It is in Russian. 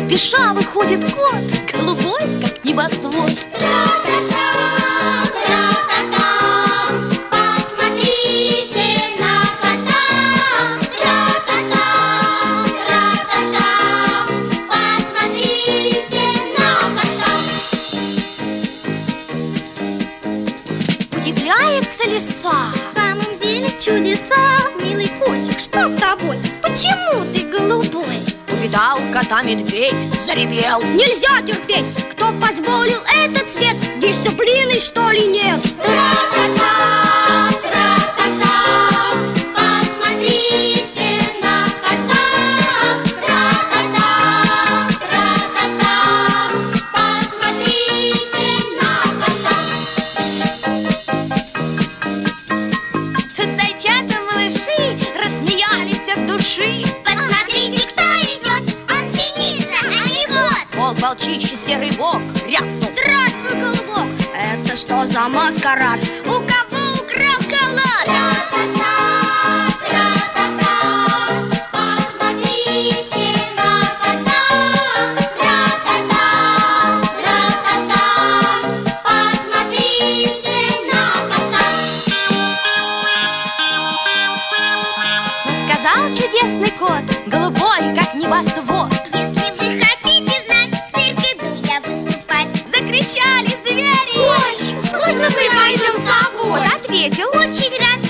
спеша выходит кот, голубой, как небосвод. Тра-та-та, тра-та-та, посмотрите на кота. Тра-та-та, тра-та-та, посмотрите на кота. Удивляется лиса. В самом деле чудеса. Милый котик, что с тобой? Почему ты голубой? Увидал кота медведь, заревел. Нельзя терпеть, кто позволил этот цвет. Дисциплины, что ли, нет? Тра-та-та, тра-та-та, посмотрите на кота. Тра-та-та, тра-та-та, посмотрите на кота. Тут зайчата малыши рассмеялись от души. Посмотрите, кто идет, он синица, а не кот. Пол волчище серый бок рявкнул. Здравствуй, голубок. Это что за маскарад? У кого украл халат? Тра-та-та, тра-та-та, посмотрите на кота. Тра-та-та, тра-та-та, посмотрите на кота. Но сказал чудесный кот, голубой, как небосвод. Если вы хотите знать, в цирке буду я выступать. Закричали звери. Ой, можно мы пойдем с тобой? Кот ответил: Очень рад